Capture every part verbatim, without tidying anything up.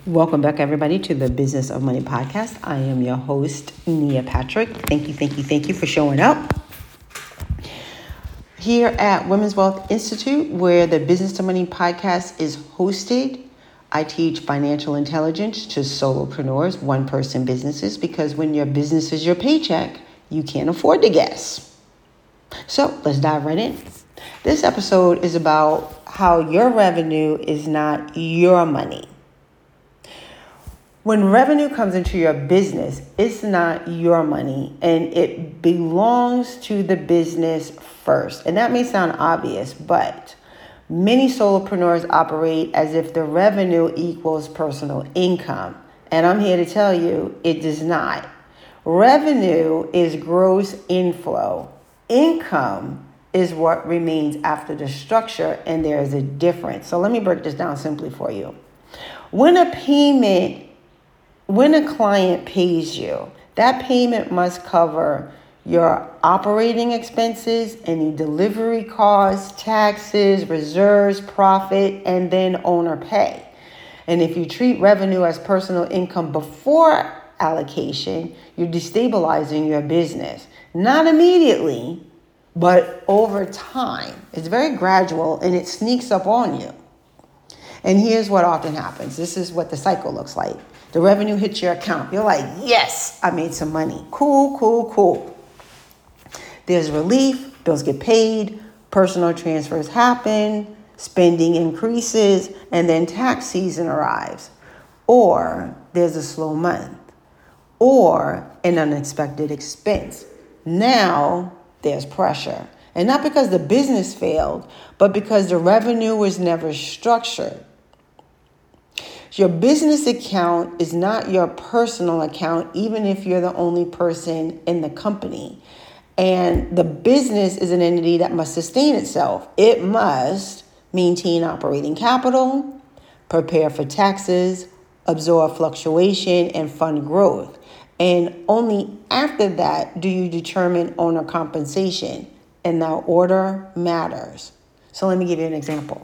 Welcome back, everybody, to the Business of Money podcast. I am your host, Nia Patrick. Thank you, thank you, thank you for showing up. Here at Women's Wealth Institute, where the Business of Money podcast is hosted, I teach financial intelligence to solopreneurs, one-person businesses, because when your business is your paycheck, you can't afford to guess. So let's dive right in. This episode is about how your revenue is not your money. When revenue comes into your business, it's not your money and it belongs to the business first. And that may sound obvious, but many solopreneurs operate as if the revenue equals personal income. And I'm here to tell you it does not. Revenue is gross inflow. Income is what remains after the structure, and there is a difference. So let me break this down simply for you. When a payment When a client pays you, that payment must cover your operating expenses, any delivery costs, taxes, reserves, profit, and then owner pay. And if you treat revenue as personal income before allocation, you're destabilizing your business. Not immediately, but over time. It's very gradual and it sneaks up on you. And here's what often happens. This is what the cycle looks like. The revenue hits your account. You're like, yes, I made some money. Cool, cool, cool. There's relief. Bills get paid. Personal transfers happen. Spending increases. And then tax season arrives. Or there's a slow month. Or an unexpected expense. Now there's pressure. And not because the business failed, but because the revenue was never structured. Your business account is not your personal account, even if you're the only person in the company. And the business is an entity that must sustain itself. It must maintain operating capital, prepare for taxes, absorb fluctuation, and fund growth. And only after that do you determine owner compensation. And that order matters. So let me give you an example.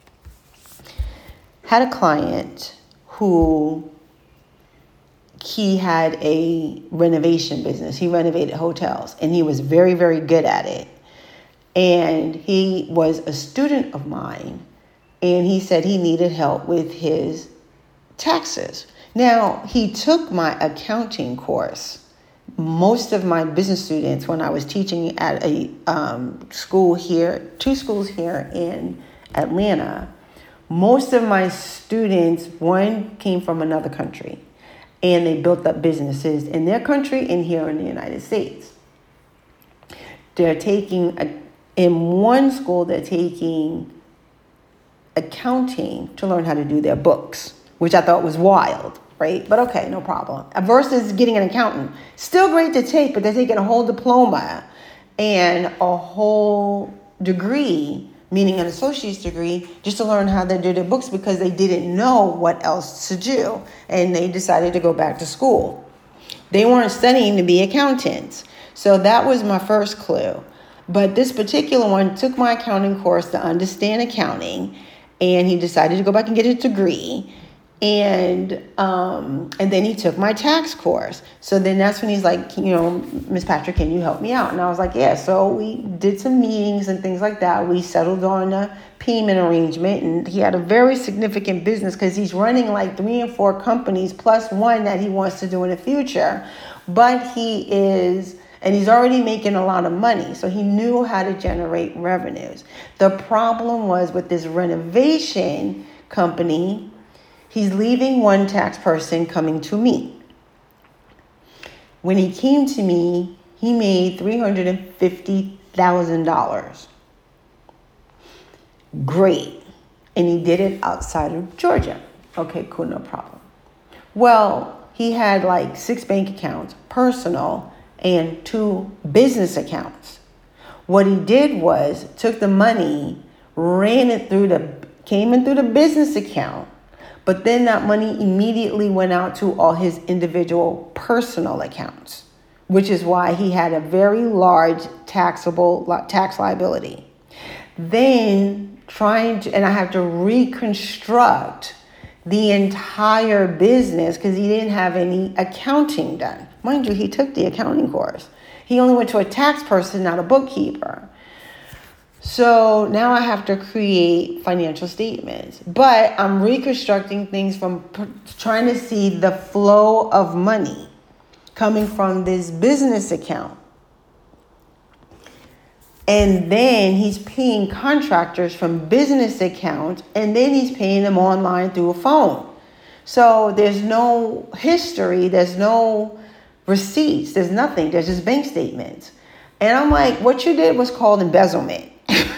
Had a client who he had a renovation business. He renovated hotels and he was very, very good at it. And he was a student of mine and he said he needed help with his taxes. Now, he took my accounting course. Most of my business students, when I was teaching at a um, school here, two schools here in Atlanta, most of my students, one came from another country and they built up businesses in their country and here in the United States. They're taking, a, in one school, they're taking accounting to learn how to do their books, which I thought was wild, right? But okay, no problem. Versus getting an accountant. Still great to take, but they're taking a whole diploma and a whole degree, meaning an associate's degree, just to learn how they do their books because they didn't know what else to do. And they decided to go back to school. They weren't studying to be accountants. So that was my first clue. But this particular one took my accounting course to understand accounting, and he decided to go back and get a degree. And um, and then he took my tax course. So then that's when he's like, you know, Miss Patrick, can you help me out? And I was like, yeah. So we did some meetings and things like that. We settled on a payment arrangement. And he had a very significant business because he's running like three and four companies plus one that he wants to do in the future. But he is, and he's already making a lot of money. So he knew how to generate revenues. The problem was with this renovation company, he's leaving one tax person coming to me. When he came to me, he made three hundred fifty thousand dollars. Great. And he did it outside of Georgia. Okay, cool, no problem. Well, he had like six bank accounts, personal, and two business accounts. What he did was took the money, ran it through the, came in through the business account, but then that money immediately went out to all his individual personal accounts, which is why he had a very large taxable tax liability. Then trying to, and I have to reconstruct the entire business because he didn't have any accounting done. Mind you, he took the accounting course. He only went to a tax person, not a bookkeeper. So now I have to create financial statements, but I'm reconstructing things from p- trying to see the flow of money coming from this business account. And then he's paying contractors from business accounts, and then he's paying them online through a phone. So there's no history, there's no receipts, there's nothing, there's just bank statements. And I'm like, what you did was called embezzlement.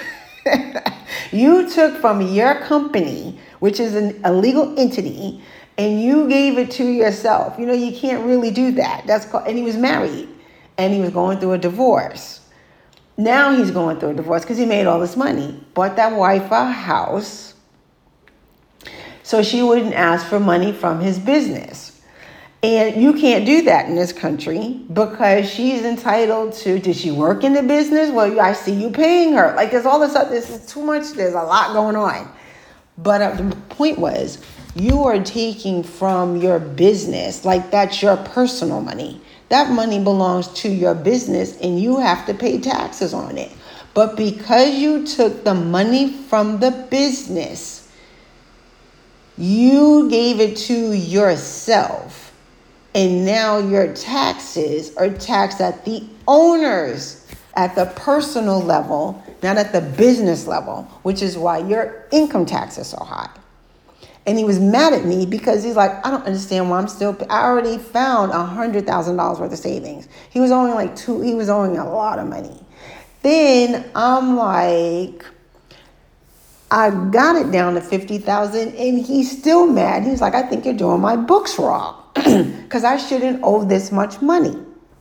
You took from your company, which is an, a legal entity, and you gave it to yourself. You know, you can't really do that. That's called, and he was married, and he was going through a divorce. Now he's going through a divorce because he made all this money. Bought that wife a house so she wouldn't ask for money from his business. And you can't do that in this country because she's entitled to, did she work in the business? Well, I see you paying her. Like there's all this stuff. This is too much. There's a lot going on. But uh, the point was, you are taking from your business, like that's your personal money. That money belongs to your business and you have to pay taxes on it. But because you took the money from the business, you gave it to yourself. And now your taxes are taxed at the owners, at the personal level, not at the business level, which is why your income tax is so high. And he was mad at me because he's like, I don't understand why I'm still, I already found one hundred thousand dollars worth of savings. He was owing like two, he was owing a lot of money. Then I'm like, I got it down to fifty thousand dollars and he's still mad. He's like, I think you're doing my books wrong because I shouldn't owe this much money.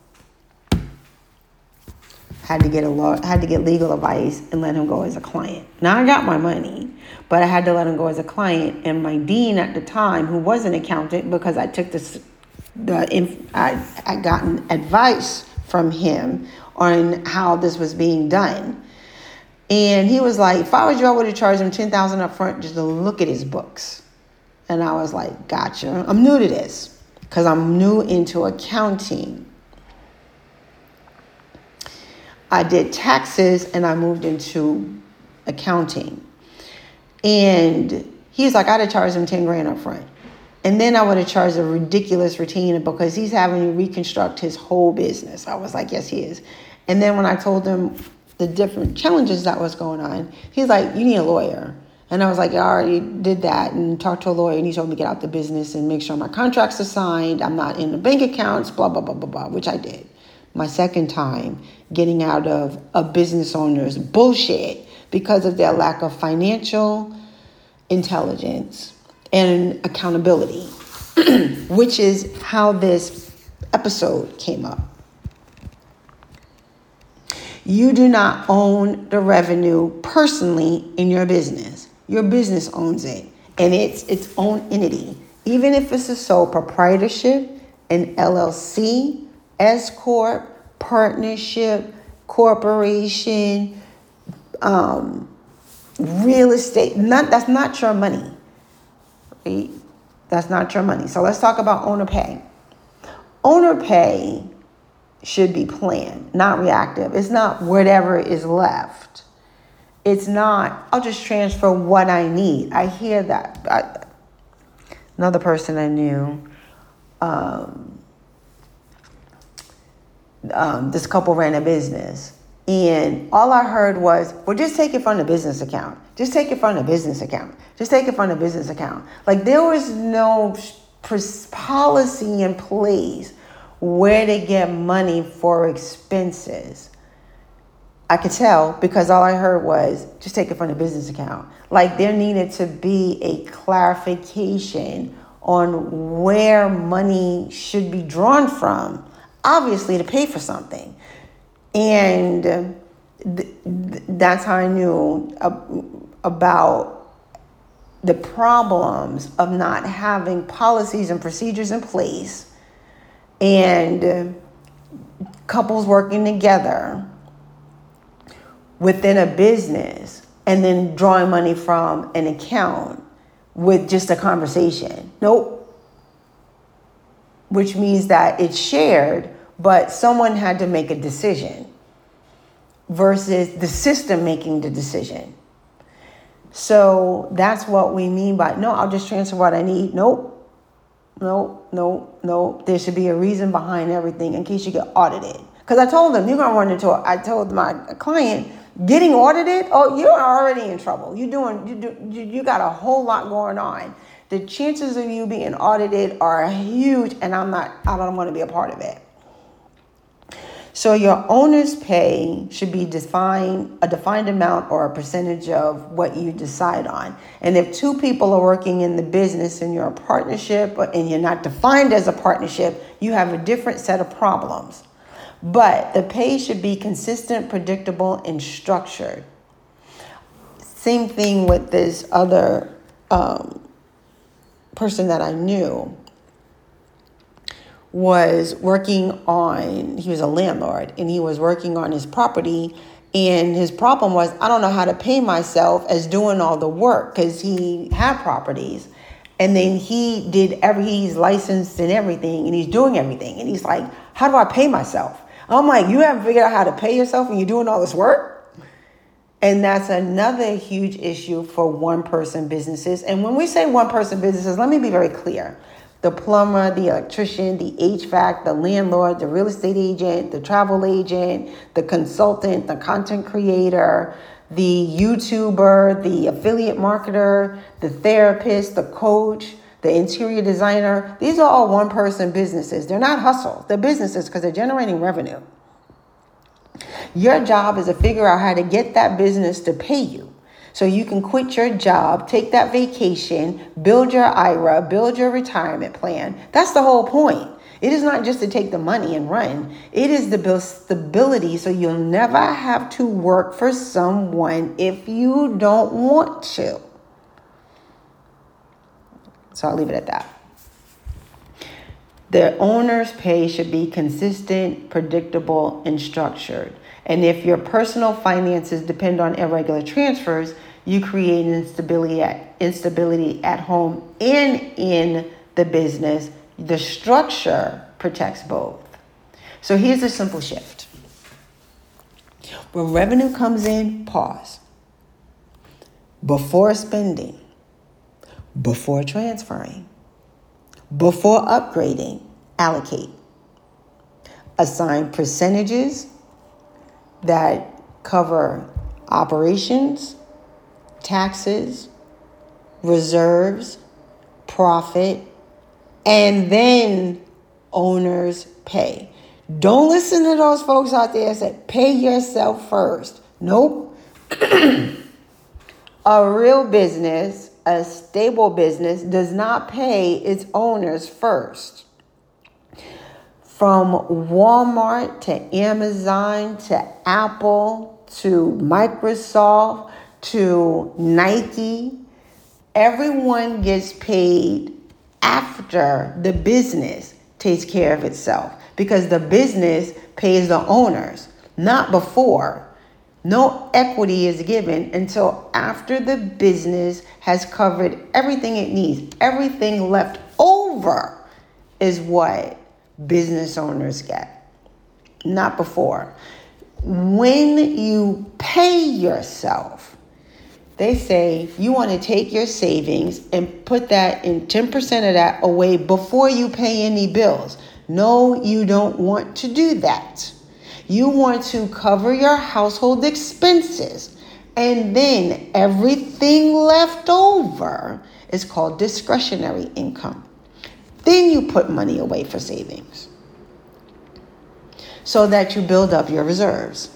Had to get a law, had to get legal advice and let him go as a client. Now I got my money, but I had to let him go as a client. And my dean at the time, who was an accountant, because I took this, the I I gotten advice from him on how this was being done. And he was like, if I was you, I would have charged him ten thousand dollars up front just to look at his books. And I was like, gotcha. I'm new to this because I'm new into accounting. I did taxes and I moved into accounting. And he's like, I'd have charged him ten grand up front. And then I would have charged a ridiculous retainer because he's having to reconstruct his whole business. I was like, yes, he is. And then when I told him the different challenges that was going on, he's like, you need a lawyer. And I was like, I already did that and talked to a lawyer and he told me to get out the business and make sure my contracts are signed. I'm not in the bank accounts, blah, blah, blah, blah, blah, which I did. My second time getting out of a business owner's bullshit because of their lack of financial intelligence and accountability, which is how this episode came up. You do not own the revenue personally in your business. Your business owns it, and it's its own entity. Even if it's a sole proprietorship, an L L C, S corp, partnership, corporation, um, real estate. Not that's not your money. Right? That's not your money. So let's talk about owner pay. Owner pay should be planned, not reactive. It's not whatever is left. It's not, I'll just transfer what I need. I hear that. I, another person I knew, um, um, this couple ran a business. And all I heard was, well, just take it from the business account. Just take it from the business account. Just take it from the business account. Like there was no policy in place where to get money for expenses. I could tell because all I heard was just take it from the business account. Like there needed to be a clarification on where money should be drawn from, obviously to pay for something. And th- th- that's how I knew ab- about the problems of not having policies and procedures in place and uh, couples working together within a business and then drawing money from an account with just a conversation. Nope. Which means that it's shared, but someone had to make a decision versus the system making the decision. So that's what we mean by, no, I'll just transfer what I need. Nope. Nope, nope, nope. There should be a reason behind everything in case you get audited. Because I told them, you're going to run into it. I told my client, getting audited, oh, you're already in trouble. You're doing, you do, you, you got a whole lot going on. The chances of you being audited are huge, and I'm not, I don't want to be a part of it. So your owner's pay should be defined, a defined amount or a percentage of what you decide on. And if two people are working in the business and you're a partnership and you're not defined as a partnership, you have a different set of problems. But the pay should be consistent, predictable, and structured. Same thing with this other um, person that I knew. Was working on, he was a landlord, and he was working on his property, and his problem was, I don't know how to pay myself as doing all the work, because he had properties, and then he did every, he's licensed and everything, and he's doing everything, and he's like, how do I pay myself? I'm like, you haven't figured out how to pay yourself and you're doing all this work? And that's another huge issue for one-person businesses. And when we say one-person businesses, let me be very clear. The plumber, the electrician, the H V A C, the landlord, the real estate agent, the travel agent, the consultant, the content creator, the YouTuber, the affiliate marketer, the therapist, the coach, the interior designer. These are all one-person businesses. They're not hustles. They're businesses because they're generating revenue. Your job is to figure out how to get that business to pay you. So you can quit your job, take that vacation, build your I R A, build your retirement plan. That's the whole point. It is not just to take the money and run. It is to build stability so you'll never have to work for someone if you don't want to. So I'll leave it at that. The owner's pay should be consistent, predictable, and structured. And if your personal finances depend on irregular transfers, you create instability at, instability at home and in the business. The structure protects both. So here's a simple shift. When revenue comes in, pause. Before spending, before transferring, before upgrading, allocate. Assign percentages that cover operations, taxes, reserves, profit, and then owner's pay. Don't listen to those folks out there that say, pay yourself first. Nope. A real business, a stable business, does not pay its owners first. From Walmart to Amazon to Apple to Microsoft to Nike, everyone gets paid after the business takes care of itself, because the business pays the owners, not before. No equity is given until after the business has covered everything it needs. Everything left over is what business owners get, not before. When you pay yourself, they say you want to take your savings and put that in ten percent of that away before you pay any bills. No, you don't want to do that. You want to cover your household expenses, and then everything left over is called discretionary income. Then you put money away for savings so that you build up your reserves.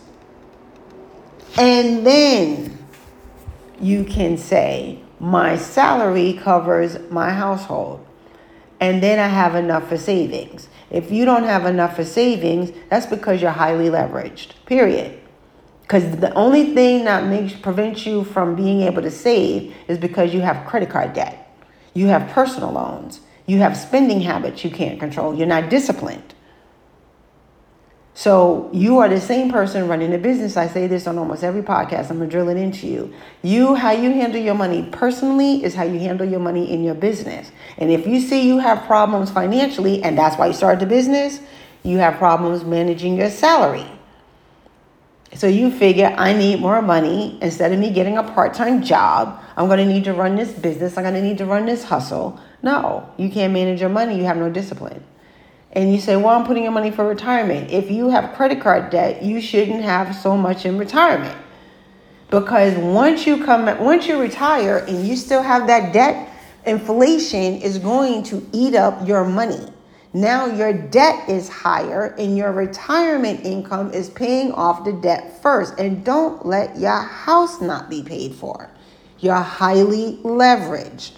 And then you can say, my salary covers my household, and then I have enough for savings. If you don't have enough for savings, that's because you're highly leveraged, period. Because the only thing that makes prevents you from being able to save is because you have credit card debt. You have personal loans. You have spending habits you can't control. You're not disciplined. So you are the same person running a business. I say this on almost every podcast. I'm going to drill it into you. You, how you handle your money personally is how you handle your money in your business. And if you see you have problems financially, and that's why you started the business, you have problems managing your salary. So you figure, I need more money. Instead of me getting a part-time job, I'm going to need to run this business. I'm going to need to run this hustle. No, you can't manage your money. You have no discipline. And you say, well, I'm putting your money for retirement. If you have credit card debt, you shouldn't have so much in retirement. Because once you come, once you retire and you still have that debt, inflation is going to eat up your money. Now your debt is higher and your retirement income is paying off the debt first. And don't let your house not be paid for. You're highly leveraged.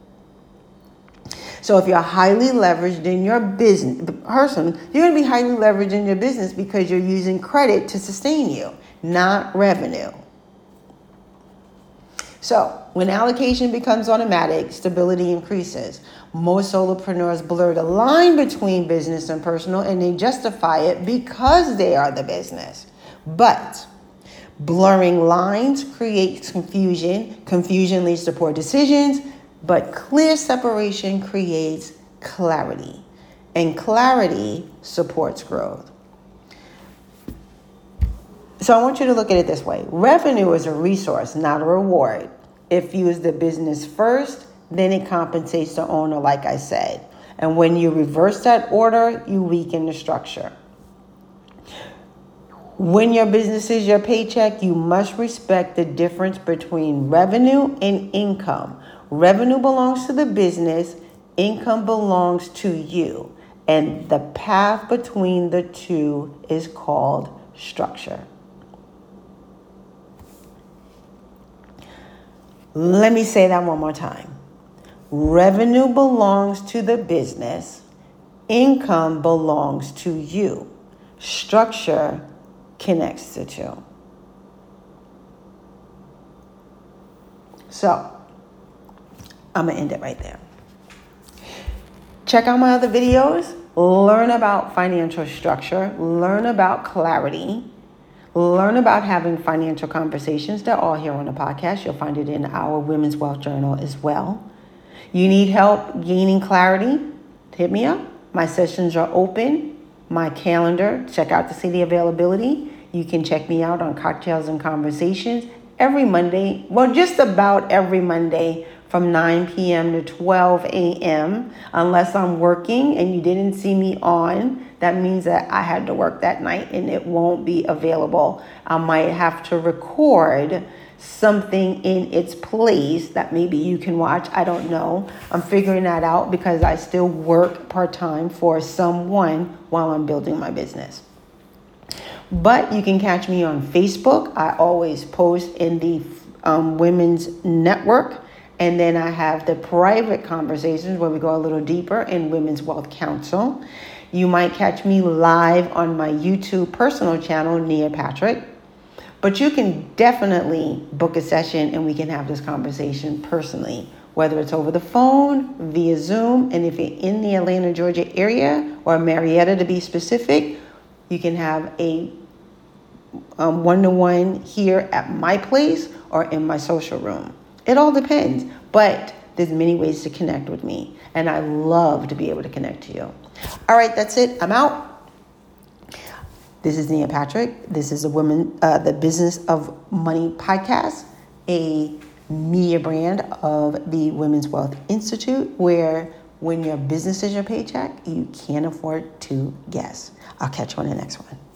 So if you're highly leveraged in your business, the person, you're going to be highly leveraged in your business because you're using credit to sustain you, not revenue. So when allocation becomes automatic, stability increases. Most solopreneurs blur the line between business and personal, and they justify it because they are the business. But blurring lines creates confusion. Confusion leads to poor decisions. But clear separation creates clarity, and clarity supports growth. So I want you to look at it this way. Revenue is a resource, not a reward. If you use the business first, then it compensates the owner, like I said. And when you reverse that order, you weaken the structure. When your business is your paycheck, you must respect the difference between revenue and income. Revenue belongs to the business, income belongs to you. And the path between the two is called structure. Let me say that one more time. Revenue belongs to the business, income belongs to you. Structure connects the two. So, I'm going to end it right there. Check out my other videos. Learn about financial structure. Learn about clarity. Learn about having financial conversations. They're all here on the podcast. You'll find it in our Women's Wealth Journal as well. You need help gaining clarity? Hit me up. My sessions are open. My calendar. Check out to see the availability. You can check me out on Cocktails and Conversations every Monday. Well, just about every Monday from nine p.m. to twelve a.m. Unless I'm working and you didn't see me on, that means that I had to work that night and it won't be available. I might have to record something in its place that maybe you can watch. I don't know. I'm figuring that out because I still work part-time for someone while I'm building my business. But you can catch me on Facebook. I always post in the um, Women's Network. And then I have the private conversations where we go a little deeper in Women's Wealth Council. You might catch me live on my YouTube personal channel, Nia Patrick. But you can definitely book a session and we can have this conversation personally, whether it's over the phone, via Zoom. And if you're in the Atlanta, Georgia area, or Marietta to be specific, you can have a um, one-to-one here at my place or in my social room. It all depends, but there's many ways to connect with me, and I love to be able to connect to you. All right, that's it. I'm out. This is Nia Patrick. This is a woman, uh, the Business of Money podcast, a media brand of the Women's Wealth Institute, where when your business is your paycheck, you can't afford to guess. I'll catch you on the next one.